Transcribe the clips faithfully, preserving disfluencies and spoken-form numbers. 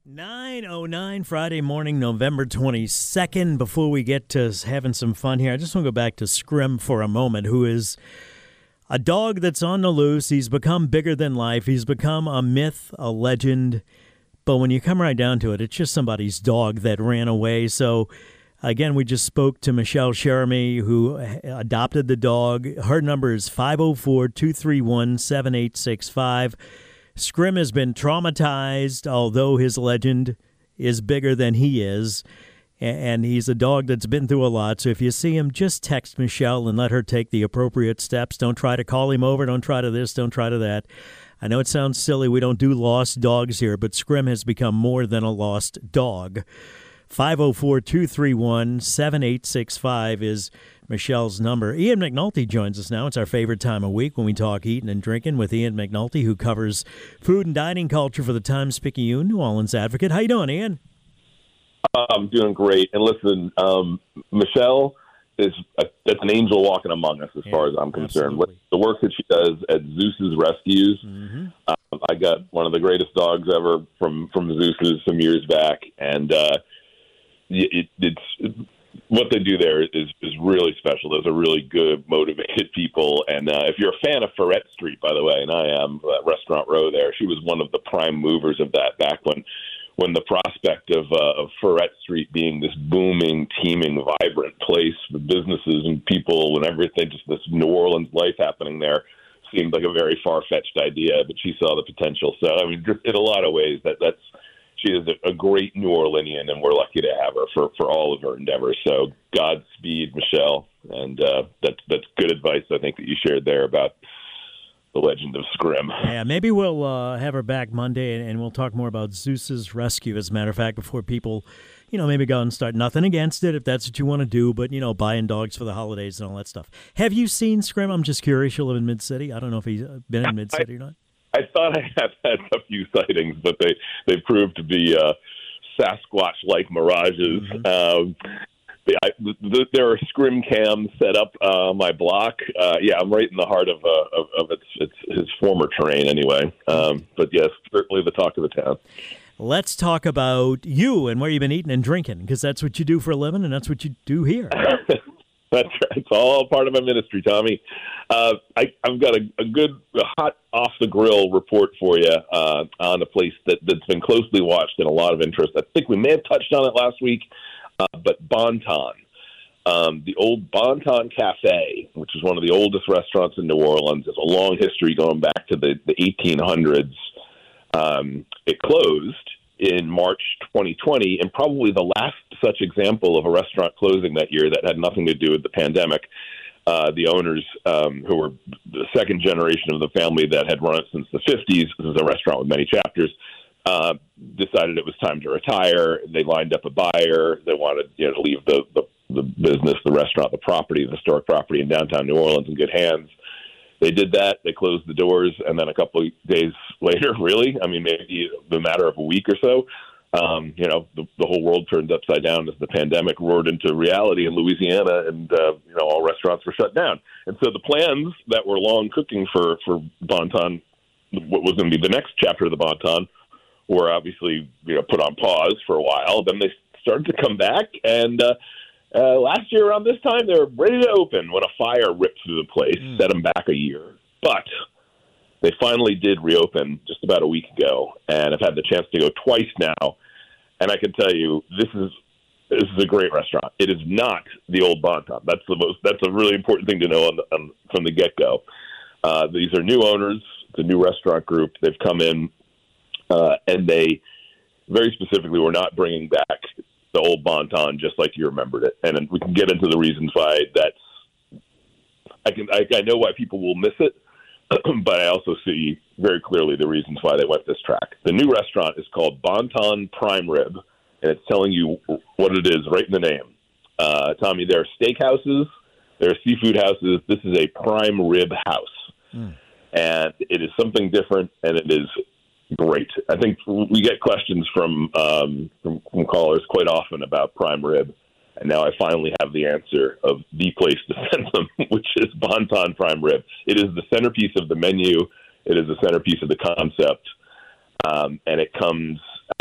nine oh nine Friday morning, November twenty-second. Before we get to having some fun here, I just want to go back to Scrim for a moment, who is a dog that's on the loose. He's become bigger than life. He's become a myth, a legend. But when you come right down to it, it's just somebody's dog that ran away. So, again, we just spoke to Michelle Cherami, who adopted the dog. Her number is five oh four, two three one, seven eight six five. Scrim has been traumatized, although his legend is bigger than he is. And he's a dog that's been through a lot. So if you see him, just text Michelle and let her take the appropriate steps. Don't try to call him over. Don't try to this. Don't try to that. I know it sounds silly. We don't do lost dogs here, but Scrim has become more than a lost dog. five oh four, two three one, seven eight six five is Michelle's number. Ian McNulty joins us now. It's our favorite time of week when we talk eating and drinking with Ian McNulty, who covers food and dining culture for the Times-Picayune New Orleans Advocate. How you doing, Ian? I'm doing great. And listen, um, Michelle is a, that's an angel walking among us as yeah, far as I'm concerned. What, the work that she does at Zeus's Rescues, mm-hmm. um, I got one of the greatest dogs ever from, from Zeus's some years back, and uh, it, it's... It, what they do there is, is really special. Those are really good, motivated people. And uh, if you're a fan of Ferret Street, by the way, and I am, uh, Restaurant Row there, she was one of the prime movers of that back when when the prospect of, uh, of Ferret Street being this booming, teeming, vibrant place with businesses and people and everything, just this New Orleans life happening there, seemed like a very far-fetched idea, but she saw the potential. So, I mean, just in a lot of ways, that that's she is a, a great New Orleanian, and we're lucky to have her for, for all of her endeavors. So Godspeed, Michelle, and uh, that's that's good advice, I think, that you shared there about the legend of Scrim. Yeah, maybe we'll uh, have her back Monday, and, and we'll talk more about Zeus's Rescue, as a matter of fact, before people, you know, maybe go out and start. Nothing against it if that's what you want to do, but, you know, buying dogs for the holidays and all that stuff. Have you seen Scrim? I'm just curious. You live in Mid-City. I don't know if he's been in Mid-City or not. I thought I had had a few sightings, but they, they proved to be uh, Sasquatch-like mirages. Mm-hmm. Um, the, I, the, there are Scrim cams set up uh, on my block. Uh, yeah, I'm right in the heart of uh, of, of its, its his former terrain anyway. Um, but yes, certainly the talk of the town. Let's talk about you and where you've been eating and drinking, because that's what you do for a living, and that's what you do here. That's right. It's all part of my ministry, Tommy. Uh, I, I've got a, a good, a hot off-the-grill report for you uh, on a place that, that's been closely watched and a lot of interest. I think we may have touched on it last week, uh, but Bon Ton. Um, the old Bon Ton Cafe, which is one of the oldest restaurants in New Orleans, has a long history going back to the, the eighteen hundreds. Um, it closed in March twenty twenty, and probably the last such example of a restaurant closing that year that had nothing to do with the pandemic. Uh, the owners, um, who were the second generation of the family that had run it since the fifties, this is a restaurant with many chapters, uh, decided it was time to retire. They lined up a buyer. They wanted, you know, to leave the, the, the business, the restaurant, the property, the historic property in downtown New Orleans in good hands. They did that. They closed the doors, and then a couple of days later, really, I mean, maybe the matter of a week or so, um, you know, the, the whole world turned upside down as the pandemic roared into reality in Louisiana, and uh, you know, all restaurants were shut down. And so the plans that were long cooking for for Bon Ton, what was going to be the next chapter of the Bon Ton, were obviously, you know, put on pause for a while. Then they started to come back, and uh, Uh, last year around this time, they were ready to open when a fire ripped through the place, mm. set them back a year. But they finally did reopen just about a week ago, and I've had the chance to go twice now. And I can tell you, this is this is a great restaurant. It is not the old Bon Ton. That's the most. That's a really important thing to know on the, on, from the get-go. Uh, these are new owners. It's a new restaurant group. They've come in, uh, and they very specifically were not bringing back the old Bon Ton just like you remembered it. And we can get into the reasons why that's, I can, I, I know why people will miss it, but I also see very clearly the reasons why they went this track. The new restaurant is called Bon Ton Prime Rib, and it's telling you what it is right in the name. Uh, Tommy, there are steakhouses, there are seafood houses. This is a prime rib house. Mm. And it is something different, and it is great. I think we get questions from, um, from from callers quite often about prime rib, and now I finally have the answer of the place to send them, which is Bon Ton Prime Rib. It is the centerpiece of the menu. It is the centerpiece of the concept, um, and it comes uh,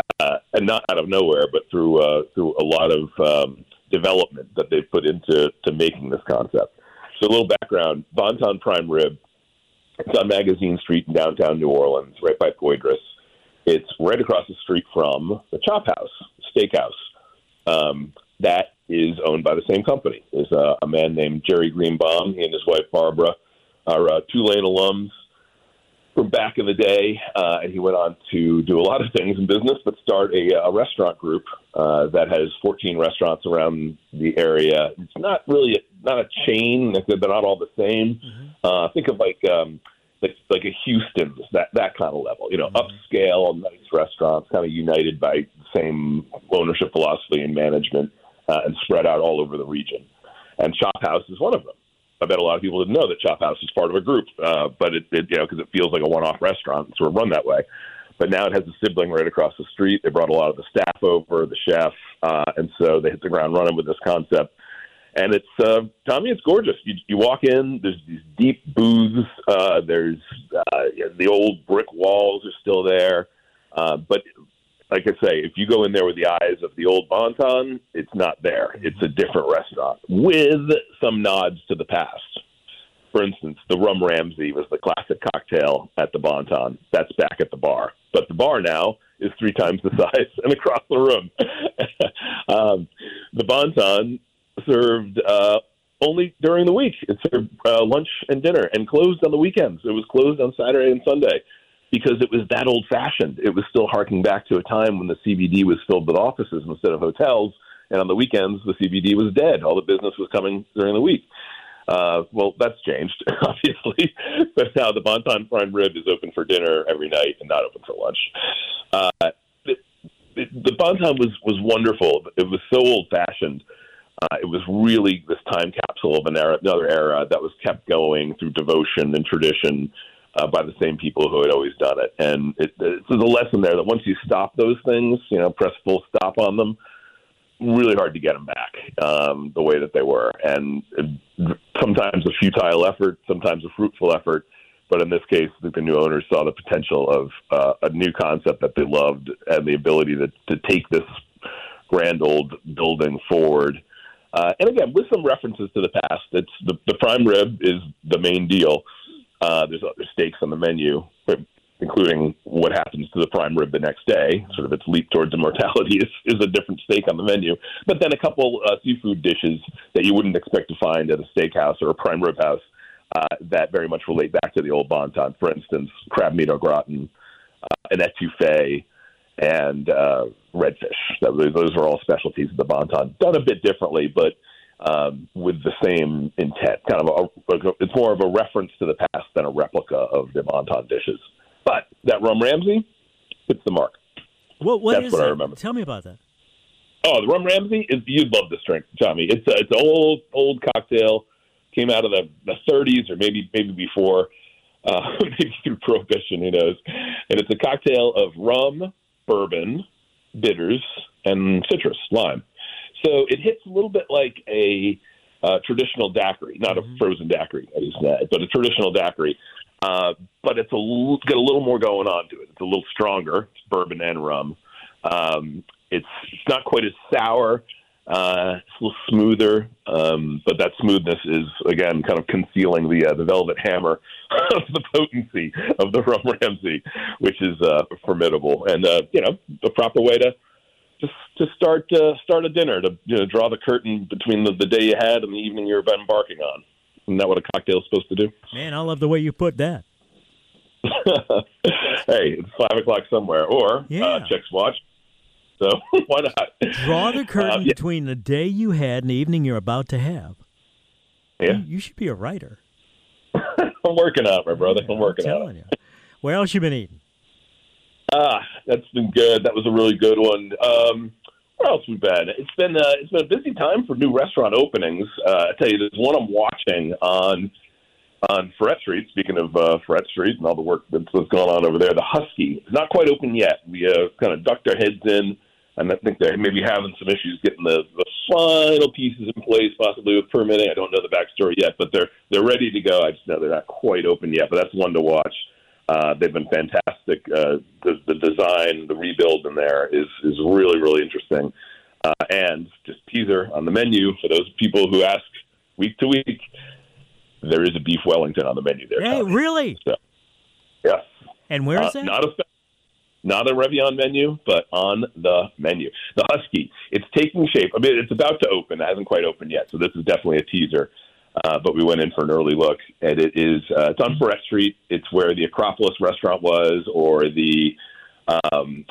and not out of nowhere, but through uh, through a lot of um, development that they've put into to making this concept. So a little background, Bonton Prime Rib, it's on Magazine Street in downtown New Orleans, right by Poydras. It's right across the street from the Chop House, Steakhouse. Um, that is owned by the same company. There's a, a man named Jerry Greenbaum. He and his wife, Barbara, are uh, Tulane alums from back in the day, uh, and he went on to do a lot of things in business, but start a, a restaurant group uh, that has fourteen restaurants around the area. It's not really a, not a chain; they're not all the same. Mm-hmm. Uh, think of like um, like like a Houston's, that that kind of level. You know, mm-hmm. upscale, nice restaurants, kind of united by the same ownership philosophy and management, uh, and spread out all over the region. And Chop House is one of them. I bet a lot of people didn't know that Chop House is part of a group, uh, but it, it you know, because it feels like a one-off restaurant, it's sort of run that way. But now it has a sibling right across the street. They brought a lot of the staff over, the chef, uh, and so they hit the ground running with this concept. And it's, uh, Tommy, it's gorgeous. You, you walk in, there's these deep booths, uh, there's uh, the old brick walls are still there, uh, but like I say, if you go in there with the eyes of the old Bonton, it's not there. It's a different restaurant with some nods to the past. For instance, the Rum Ramsey was the classic cocktail at the Bonton. That's back at the bar. But the bar now is three times the size and across the room. um, the Bonton served uh, only during the week. It served uh, lunch and dinner and closed on the weekends. It was closed on Saturday and Sunday, because it was that old-fashioned. It was still harking back to a time when the C B D was filled with offices instead of hotels, and on the weekends, the C B D was dead. All the business was coming during the week. Uh, well, that's changed, obviously, but now the Bonton Prime Rib is open for dinner every night and not open for lunch. Uh, it, it, the Bonton was, was wonderful. It was so old-fashioned. Uh, it was really this time capsule of an era, another era that was kept going through devotion and tradition, Uh, by the same people who had always done it. And it, it's a lesson there that once you stop those things, you know, press full stop on them, really hard to get them back um, the way that they were. And it, sometimes a futile effort, sometimes a fruitful effort. But in this case, I think the new owners saw the potential of uh, a new concept that they loved and the ability to, to take this grand old building forward. Uh, and again, with some references to the past, it's the, the prime rib is the main deal. Uh, there's other steaks on the menu, including what happens to the prime rib the next day. Sort of its leap towards immortality is, is a different steak on the menu. But then a couple uh, seafood dishes that you wouldn't expect to find at a steakhouse or a prime rib house uh, that very much relate back to the old Bonton. For instance, crab meat au gratin, uh, an etouffee, and uh, redfish. That, those are all specialties of the Bonton. Done a bit differently, but Um, with the same intent, kind of a, it's more of a reference to the past than a replica of the Bonton dishes. But that Rum Ramsey hits the mark. Well, what That's is what that? I remember. Tell me about that. Oh, the Rum Ramsey is you'd love this drink, Tommy. It's a, it's an old old cocktail. Came out of the, the thirties or maybe maybe before, uh, maybe through Prohibition. Who knows? And it's a cocktail of rum, bourbon, bitters, and citrus, lime. So it hits a little bit like a uh, traditional daiquiri, not a frozen daiquiri, I just said, but a traditional daiquiri. Uh, but it's a l- got a little more going on to it. It's a little stronger. It's bourbon and rum. Um, it's, it's not quite as sour. Uh, it's a little smoother, um, but that smoothness is, again, kind of concealing the uh, the velvet hammer of the potency of the Rum Ramsey, which is uh, formidable. And, uh, you know, the proper way to Just to start uh, start a dinner, to you know, draw the curtain between the, the day you had and the evening you're embarking on. Isn't that what a cocktail is supposed to do? Man, I love the way you put that. Hey, it's five o'clock somewhere, or yeah. uh, checks watch. So why not? Draw the curtain uh, yeah. between the day you had and the evening you're about to have. Yeah, You, you should be a writer. I'm working on it, my brother. I'm working I'm on telling it. you. Where else you been eating? Ah, that's been good. That was a really good one. Um, where else we been? It's been uh, it's been a busy time for new restaurant openings. Uh, I tell you, there's one I'm watching on on Freret Street. Speaking of uh, Freret Street and all the work that's, that's gone on over there, the Husky is not quite open yet. We uh, kind of ducked our heads in, and I think they're maybe having some issues getting the, the final pieces in place, possibly with permitting. I don't know the backstory yet, but they're they're ready to go. I just know they're not quite open yet, but that's one to watch. Uh, they've been fantastic. Uh, the, the design, the rebuild in there is is really, really interesting. Uh, and just teaser on the menu for those people who ask week to week, there is a beef Wellington on the menu there. Hey, Tommy. really? So, yes. And where is uh, it? Not a not a Revillon menu, but on the menu. The Husky. It's taking shape. I mean, it's about to open. It hasn't quite opened yet, so this is definitely a teaser. Uh, but we went in for an early look, and it is uh, it's on Ferret Street. It's where the Acropolis restaurant was, or the um,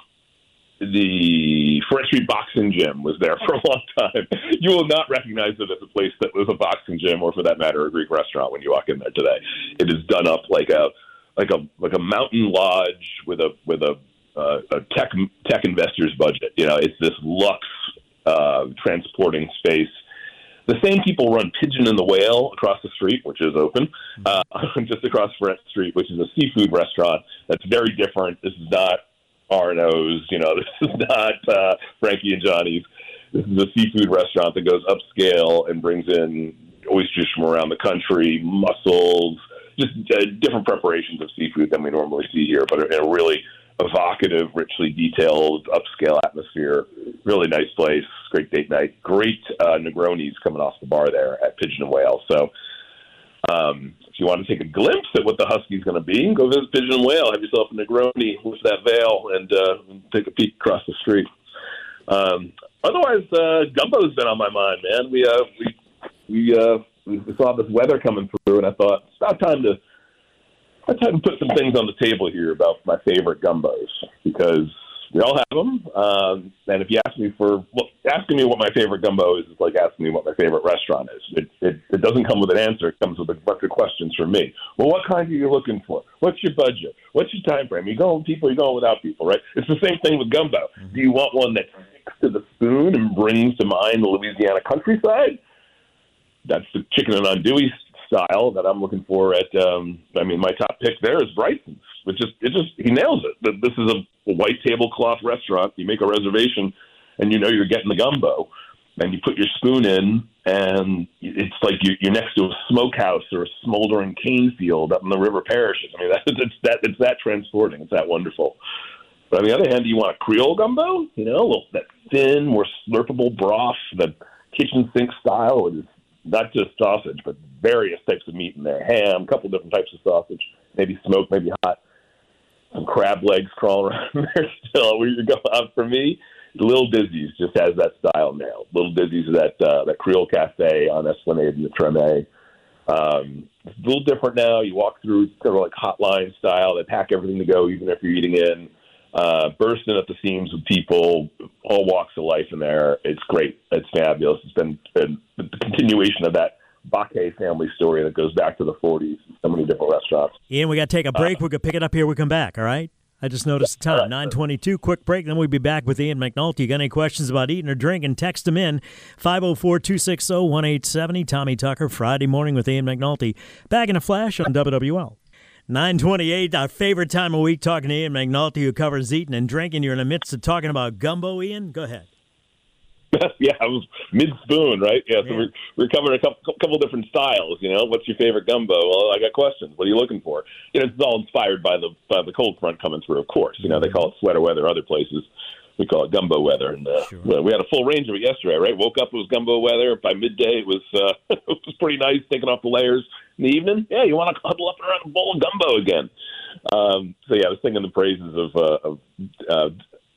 the Ferret Street boxing gym was there for a long time. You will not recognize it as a place that was a boxing gym, or for that matter, a Greek restaurant when you walk in there today. It is done up like a like a like a mountain lodge with a with a, uh, a tech tech investor's budget. You know, it's this luxe uh, transporting space. The same people run Pigeon and the Whale across the street, which is open, uh, just across Ferret Street, which is a seafood restaurant that's very different. This is not R and O's, you know, this is not uh, Frankie and Johnny's. This is a seafood restaurant that goes upscale and brings in oysters from around the country, mussels, just uh, different preparations of seafood than we normally see here, but in a really evocative, richly detailed, upscale atmosphere. Really nice place. Great date night. Great uh, Negronis coming off the bar there at Pigeon and Whale. So um, if you want to take a glimpse at what the Husky's going to be, go visit Pigeon and Whale. Have yourself a Negroni with that veil and uh, take a peek across the street. Um, otherwise, uh, gumbo's been on my mind, man. We uh, we we, uh, we saw this weather coming through, and I thought it's about time to I tried to put some things on the table here about my favorite gumbos, because we all have them. Um, and if you ask me for well, asking me what my favorite gumbo is, is like asking me what my favorite restaurant is. It, it it doesn't come with an answer. It comes with a bunch of questions from me. Well, what kind are you looking for? What's your budget? What's your time frame? Are you going with people? Are you going without people? Right? It's the same thing with gumbo. Mm-hmm. Do you want one that sticks to the spoon and brings to mind the Louisiana countryside? That's the chicken and andouille style that I'm looking for at, um, I mean, my top pick there is Bryson's. It just, it just, he nails it. This is a white tablecloth restaurant. You make a reservation and you know you're getting the gumbo, and you put your spoon in, and it's like you're next to a smokehouse or a smoldering cane field up in the river parishes. I mean, that, it's that, it's that transporting. It's that wonderful. But on the other hand, do you want a Creole gumbo? You know, a little, that thin, more slurpable broth, the kitchen sink style. It is not just sausage, but various types of meat in there. Ham, a couple different types of sausage, maybe smoked, maybe hot. Some crab legs crawling around there still. Where you go out for me, Little Dizzy's just has that style nailed. Little Dizzy's is that uh, that Creole Cafe on Esplanade in the Treme. Um, it's a little different now. You walk through sort of like hotline style. They pack everything to go, even if you're eating in. Uh, bursting at the seams with people, all walks of life in there. It's great. It's fabulous. It's been, been the continuation of that Baquet family story that goes back to the forties. So many different restaurants. Ian, we got to take a break. Uh, we could pick it up here. We come back. All right. I just noticed the time, right. nine twenty-two. Quick break, then we'll be back with Ian McNulty. You got any questions about eating or drinking, text them in, five oh four, two six zero, one eight seven zero. Tommy Tucker, Friday morning with Ian McNulty. Back in a flash on W W L. nine twenty-eight, our favorite time of week, talking to Ian McNulty, who covers eating and drinking. You're in the midst of talking about gumbo, Ian. Go ahead. Yeah, I was mid-spoon, right? Yeah, so yeah. We're, we're covering a couple, couple different styles, you know. What's your favorite gumbo? Well, I got questions. What are you looking for? You know, it's all inspired by the by the cold front coming through, of course. You know, they call it sweater weather other places. We call it gumbo weather. And uh, sure. well, we had a full range of it yesterday, right? Woke up, it was gumbo weather. By midday, it was uh, it was pretty nice, taking off the layers. In the evening, yeah, you want to huddle up around a bowl of gumbo again. Um, so, yeah, I was singing the praises of, uh, of uh,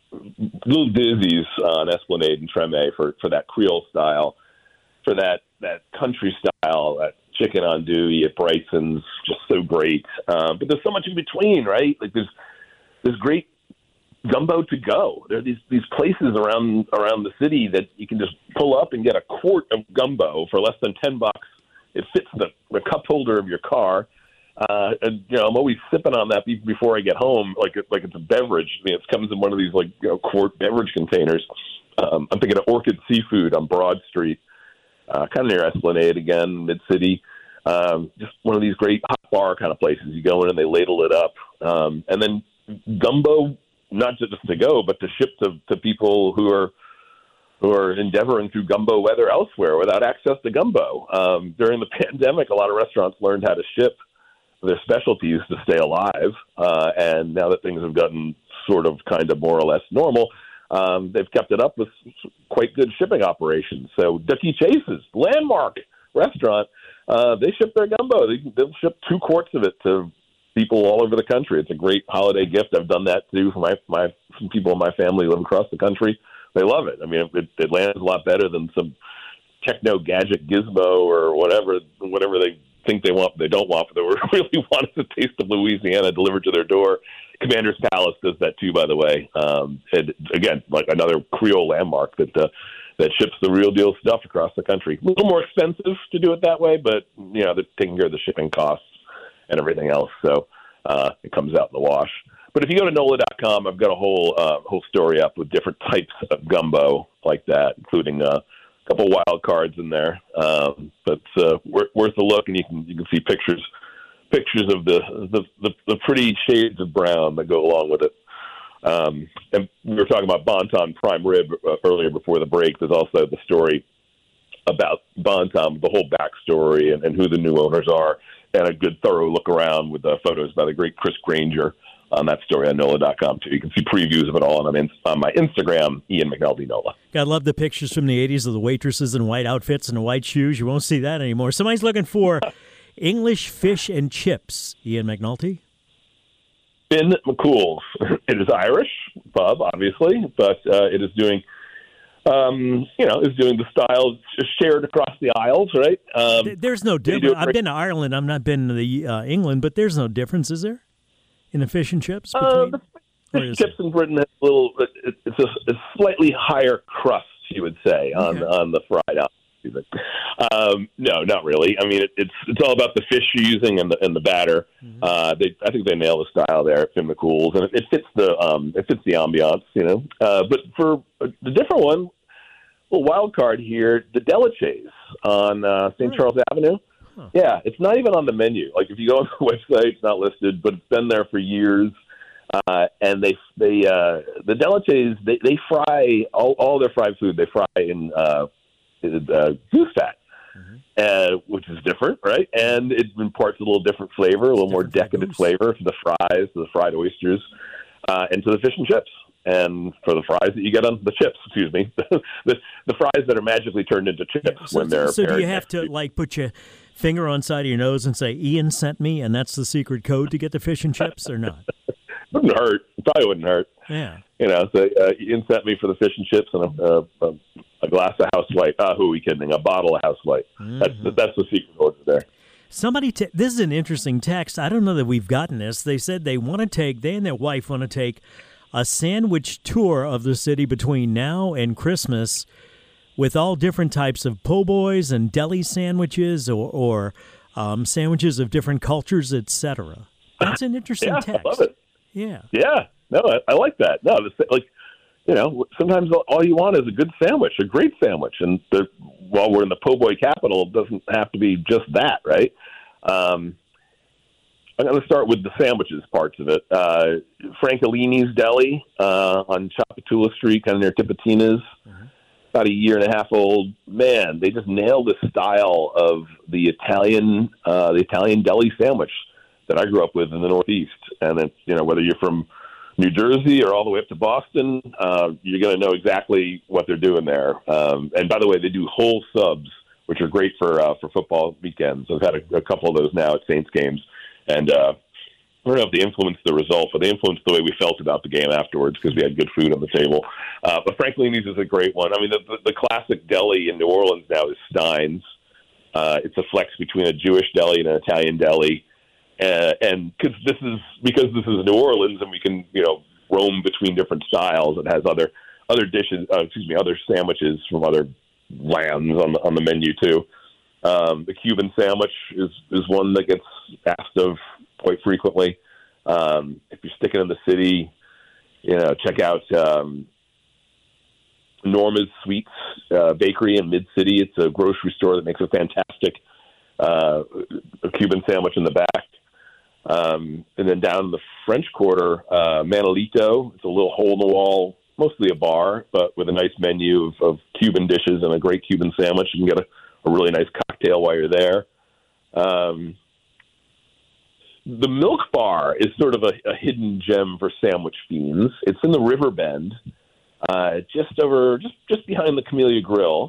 Little Dizzy's on Esplanade and Treme for, for that Creole style, for that, that country style, that chicken andouille at Bryson's, just so great. Um, but there's so much in between, right? Like there's there's great gumbo to go. There are these these places around around the city that you can just pull up and get a quart of gumbo for less than ten bucks. It fits the, the cup holder of your car. Uh, and, you know, I'm always sipping on that before I get home, like it, like it's a beverage. I mean, it comes in one of these, like, you know, quart beverage containers. Um, I'm thinking of Orchid Seafood on Broad Street, uh, kind of near Esplanade again, Mid-City. Um, just one of these great hot bar kind of places. You go in and they ladle it up. Um, and then gumbo, not just to go, but to ship to, to people who are who are endeavoring through gumbo weather elsewhere without access to gumbo. Um, during the pandemic, a lot of restaurants learned how to ship their specialties to stay alive. Uh, and now that things have gotten sort of kind of more or less normal, um, they've kept it up with quite good shipping operations. So Ducky Chase's landmark restaurant, uh, they ship their gumbo. They, they'll ship two quarts of it to people all over the country. It's a great holiday gift. I've done that too for my, my some people in my family who live across the country. They love it. I mean, it, it lands a lot better than some techno gadget gizmo or whatever, whatever they think they want, but they don't want, but they really want a taste of Louisiana delivered to their door. Commander's Palace does that too, by the way. Um, and again, like another Creole landmark that uh, that ships the real deal stuff across the country. A little more expensive to do it that way, but you know, they're taking care of the shipping costs and everything else, so uh, it comes out in the wash. But if you go to N O L A dot com, I've got a whole uh, whole story up with different types of gumbo like that, including uh, a couple wild cards in there. Um, but uh, worth, worth a look, and you can you can see pictures pictures of the the, the the pretty shades of brown that go along with it. Um, and we were talking about Bon Ton Prime Rib uh, earlier before the break. There's also the story about Bon Ton, the whole backstory and, and who the new owners are, and a good thorough look around with uh, photos by the great Chris Granger on that story on N O L A dot com, too. You can see previews of it all on, on my Instagram, Ian McNulty Nola. God, love the pictures from the eighties of the waitresses in white outfits and white shoes. You won't see that anymore. Somebody's looking for English fish and chips. Ian McNulty? Finn McCool's. It is Irish pub, obviously, but uh, it is doing, um, you know, is doing the style shared across the aisles, right? Um, there's no difference. I've been to Ireland. I've not been to the uh, England, but there's no difference, is there? In the fish and chips? Between, uh, the fish chips in Britain has a little, it, it's a, a slightly higher crust, you would say, on okay. on the fried out. Um, no, not really. I mean, it, it's it's all about the fish you're using and the and the batter. Mm-hmm. Uh, they, I think they nail the style there at Finn McCool's, and it, it fits the um, it fits the ambiance, you know. Uh, but for the different one, a little wild card here, the Delachaise on uh, Saint Charles Avenue. Huh. Yeah, it's not even on the menu. Like if you go on the website, it's not listed, but it's been there for years. Uh, and they they uh, the Delachaise they they fry all, all their fried food. They fry in uh, uh, goose fat, mm-hmm. uh, which is different, right? And it imparts a little different flavor, a little more decadent flavor to the fries, to the fried oysters, uh, and to the fish and chips. And for the fries that you get on the chips, excuse me, the, the fries that are magically turned into chips yeah, so, when they're. So do you have to like put your finger on side of your nose and say Ian sent me, and that's the secret code to get the fish and chips, or not? Wouldn't hurt. It probably wouldn't hurt. Yeah. You know, so uh, Ian sent me for the fish and chips and a, a, a glass of House White. Ah, who are we kidding? A bottle of House White. Mm-hmm. That's the, that's the secret order there. Somebody, t- this is an interesting text. I don't know that we've gotten this. They said they want to take, they and their wife want to take a sandwich tour of the city between now and Christmas with all different types of po' boys and deli sandwiches or, or um, sandwiches of different cultures, et cetera. That's an interesting yeah, text. I love it. Yeah. Yeah. No, I, I like that. No, the, like, you know, sometimes all you want is a good sandwich, a great sandwich. And the, while we're in the po' boy capital, it doesn't have to be just that, right? Um, I'm going to start with the sandwiches parts of it. Uh, Francolini's Deli uh, on Chapatula Street, kind of near Tipitina's, mm-hmm. about a year and a half old. Man, they just nailed the style of the Italian, uh, the Italian deli sandwich that I grew up with in the Northeast. And it's, you know, whether you're from New Jersey or all the way up to Boston, uh, you're going to know exactly what they're doing there. Um, and by the way, they do whole subs, which are great for uh, for football weekends. I've had a, a couple of those now at Saints games. And uh, I don't know if they influenced the result, but they influenced the way we felt about the game afterwards because we had good food on the table. Uh, but Francolini's is a great one. I mean, the, the, the classic deli in New Orleans now is Stein's. Uh, it's a flex between a Jewish deli and an Italian deli. Uh, and because this is because this is New Orleans, and we can you know roam between different styles. It has other other dishes, uh, excuse me, other sandwiches from other lands on the on the menu too. Um, the Cuban sandwich is, is one that gets asked of quite frequently. Um, if you're sticking in the city, you know, check out um, Norma's Sweets uh, Bakery in Mid-City. It's a grocery store that makes a fantastic uh, a Cuban sandwich in the back. Um, and then down in the French Quarter, uh, Manolito. It's a little hole-in-the-wall, mostly a bar, but with a nice menu of, of Cuban dishes and a great Cuban sandwich. You can get a a really nice cocktail while you're there. Um, the Milk Bar is sort of a, a hidden gem for sandwich fiends. It's in the River Bend, uh, just over, just just behind the Camellia Grill.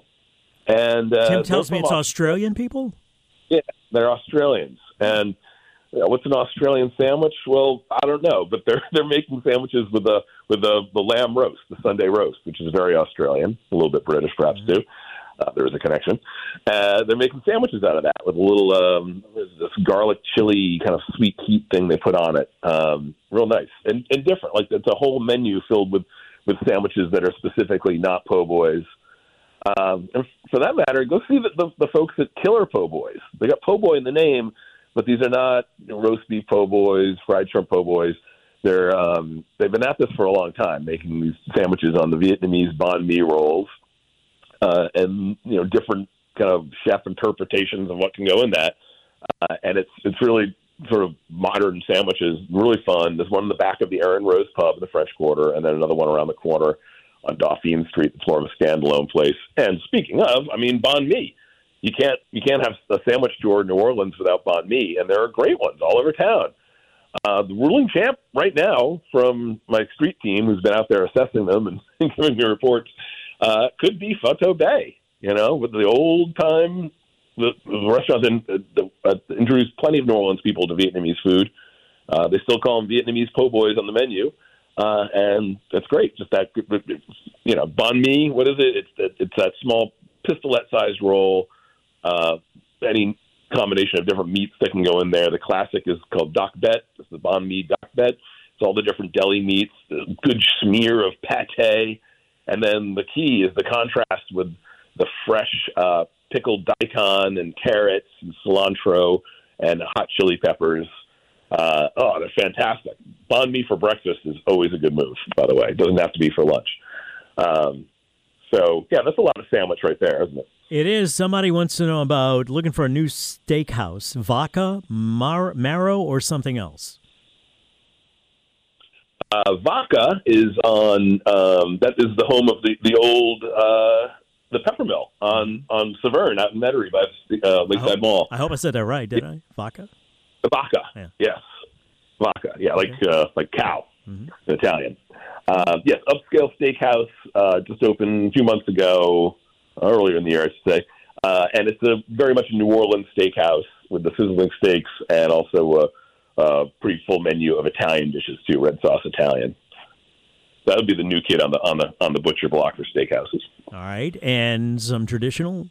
And uh, Tim tells me it's Australian people? Yeah, they're Australians. And you know, what's an Australian sandwich? Well, I don't know, but they're they're making sandwiches with the with the, the lamb roast, the Sunday roast, which is very Australian, a little bit British perhaps mm-hmm. too. Uh, there is a connection. Uh, they're making sandwiches out of that with a little um, this garlic chili kind of sweet heat thing they put on it. Um, real nice and, and different. Like it's a whole menu filled with, with sandwiches that are specifically not po' boys. Um, and for that matter, go see the, the, the folks at Killer Po' Boys. They got po' boy in the name, but these are not you know, roast beef po' boys, fried shrimp po' boys. They're um, they've been at this for a long time, making these sandwiches on the Vietnamese banh mi rolls. Uh, and you know different kind of chef interpretations of what can go in that, uh, and it's it's really sort of modern sandwiches, really fun. There's one in the back of the Aaron Rose Pub in the French Quarter, and then another one around the corner on Dauphine Street. It's more of a standalone place. And speaking of, I mean banh mi, you can't you can't have a sandwich store in New Orleans without banh mi, and there are great ones all over town. Uh, the ruling champ right now from my street team, who's been out there assessing them and giving me reports. Uh, could be Pho To Bay, you know, with the old time, the, the restaurant in, the, uh, introduced plenty of New Orleans people to Vietnamese food. Uh, they still call them Vietnamese po' boys on the menu, uh, and that's great. Just that, you know, banh mi. What is it? It's that it's that small pistolette-sized roll. Uh, any combination of different meats that can go in there. The classic is called dak bet. It's the banh mi dak bet. It's all the different deli meats. The good smear of pate. And then the key is the contrast with the fresh uh, pickled daikon and carrots and cilantro and hot chili peppers. Uh, oh, they're fantastic. Banh mi for breakfast is always a good move, by the way. It doesn't have to be for lunch. Um, so, yeah, that's a lot of sandwich right there, isn't it? It is. Somebody wants to know about looking for a new steakhouse. Vaca, Mar- Marrow, or something else? Uh, Vaca is on, um, that is the home of the, the old, uh, the pepper mill on, on Severn out in Metairie by uh, Lakeside I hope, Mall. I hope I said that right, did I? Vaca? The Vaca, yeah. Yes. Vaca, yeah, like, okay. uh, like cow mm-hmm. in Italian. Uh, yes, upscale steakhouse, uh, just opened a few months ago, earlier in the year, I should say. Uh, and it's a very much a New Orleans steakhouse with the sizzling steaks and also a, Uh, pretty full menu of Italian dishes too, red sauce Italian. That would be the new kid on the on the on the butcher block for steakhouses. All right, and some traditional.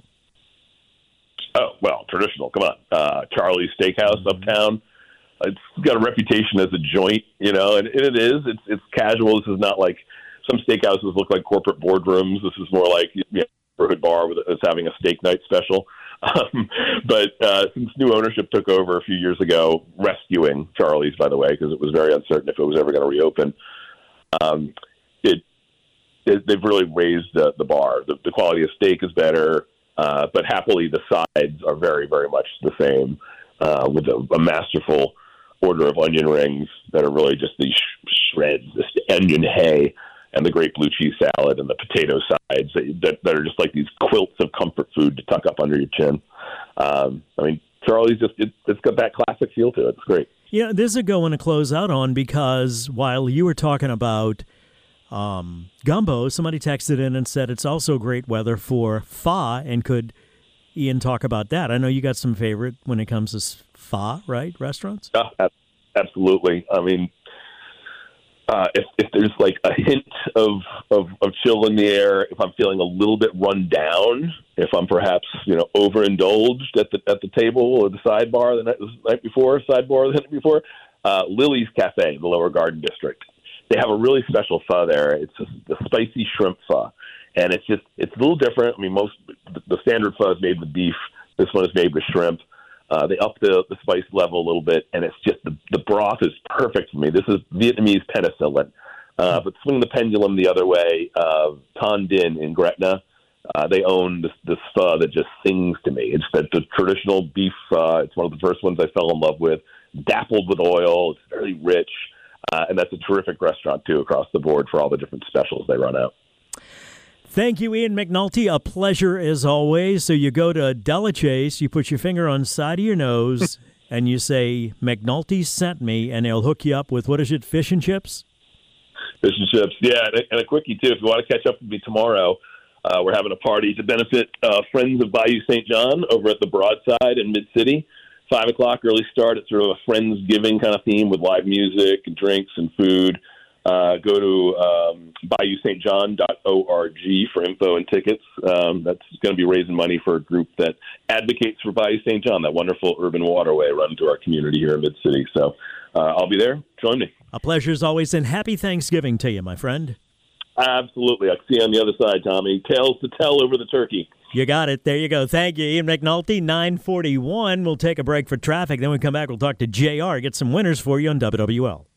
Oh well, traditional. Come on, uh, Charlie's Steakhouse uptown. It's got a reputation as a joint, you know, and, and it is. It's it's casual. This is not like some steakhouses look like corporate boardrooms. This is more like you know, neighborhood bar with it's having a steak night special. Um, but uh, since new ownership took over a few years ago, rescuing Charlie's, by the way, because it was very uncertain if it was ever going to reopen, um, it, it they've really raised uh, the bar. The, the quality of steak is better, uh, but happily the sides are very, very much the same, uh, with a, a masterful order of onion rings that are really just these sh- shreds, this onion hay, and the great blue cheese salad and the potato sides that, that are just like these quilts of comfort food to tuck up under your chin. Um, I mean, Charlie's just, it, it's got that classic feel to it. It's great. Yeah, this is a good one to close out on because while you were talking about um, gumbo, somebody texted in and said it's also great weather for pho, and could Ian talk about that? I know you got some favorite when it comes to pho, right, restaurants? Uh, absolutely. I mean, Uh, if, if there's like a hint of, of, of chill in the air, if I'm feeling a little bit run down, if I'm perhaps, you know, overindulged at the at the table or the sidebar the night, the night before, sidebar the night before, uh, Lily's Cafe, the Lower Garden District. They have a really special pho there. It's a, the spicy shrimp pho. And it's just, it's a little different. I mean, most, the standard pho is made with beef. This one is made with shrimp. Uh, they up the, the spice level a little bit, and it's just the, the broth is perfect for me. This is Vietnamese penicillin. Uh, but swing the pendulum the other way, uh, Ton Din in Gretna, uh, they own this, this pho that just sings to me. It's the, the traditional beef pho. It's one of the first ones I fell in love with, dappled with oil. It's very rich, uh, and that's a terrific restaurant, too, across the board for all the different specials they run out. Thank you, Ian McNulty. A pleasure as always. So you go to Delachaise, you put your finger on the side of your nose, and you say, McNulty sent me, and they'll hook you up with, what is it, fish and chips? Fish and chips, yeah, and a, and a quickie, too. If you want to catch up with me tomorrow, uh, we're having a party to benefit uh, Friends of Bayou Saint John over at the Broadside in Mid-City. Five o'clock, early start. It's sort of a Friendsgiving kind of theme with live music and drinks and food. Uh, go to um, bayou st john dot org for info and tickets. Um, that's going to be raising money for a group that advocates for Bayou Saint John, that wonderful urban waterway run through our community here in Mid-City. So uh, I'll be there. Join me. A pleasure as always, and happy Thanksgiving to you, my friend. Absolutely. I'll see you on the other side, Tommy. Tales to tell over the turkey. You got it. There you go. Thank you, Ian McNulty. nine forty-one. We'll take a break for traffic. Then when we come back, we'll talk to J R, get some winners for you on W W L.